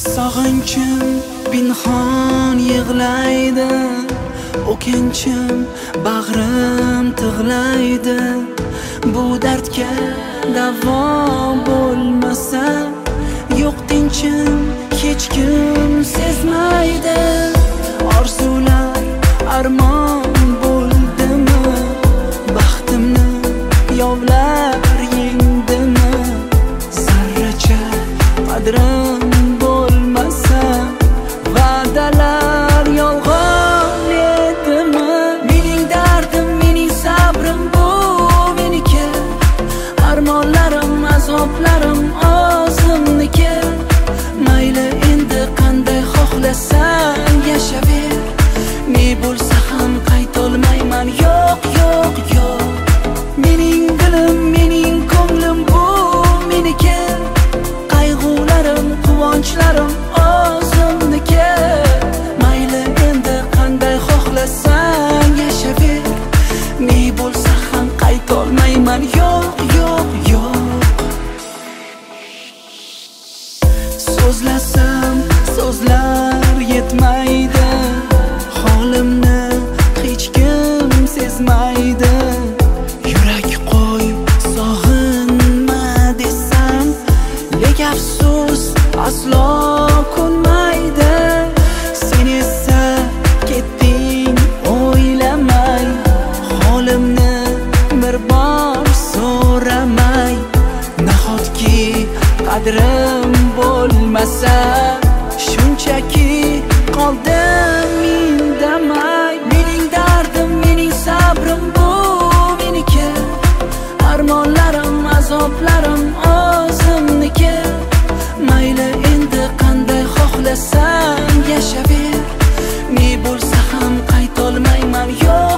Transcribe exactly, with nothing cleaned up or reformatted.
Sog'inchim pinhon yig'laydi, o'kinchim bag'rim tig'laydi. Bu dardga davo bo'lmasa, yo'q tinchim hech kim sezmaydi. Orzular armon bo'ldimi, baxtimni yovlar yengdimi? Zarracha qadrim bo'lmasa, va'dalar yolg'on edimi? Mening dardim, mening sabrim bu meniki, armonlarim, azoblarim o'zimniki. Mayli endi qanday xohlasang yashaver, ne bo'lsa ham qaytolmayman. Yo'q, yo'q, yo'q. Mening dilim, mening ko'nglim bu meniki, qayg'ularim, quvonchlarim o'zimniki. Mayli endi qanday xohlasang yashaver, ne bo'lsa ham qaytolmayman. Yo'q, yo'q, yo'q. So'zlasam so'zlar yetmaydi, holimni hech kim sezmaydi. Yurak qo'y sog'inma desam, lek afsus aslo ko'nmaydi. Sen esa ketding o'ylamay, holimni bir bor so'ramay. Nahotki qadrim bo'lmasa, shunchaki qoldim indamay. Mening dardim, mening sabrim bu meniki, armonlarim, azoblarim o'zimniki. Mayli endi qanday xohlasang yashaver, ne bo'lsa ham qaytolmayman. Yo'q.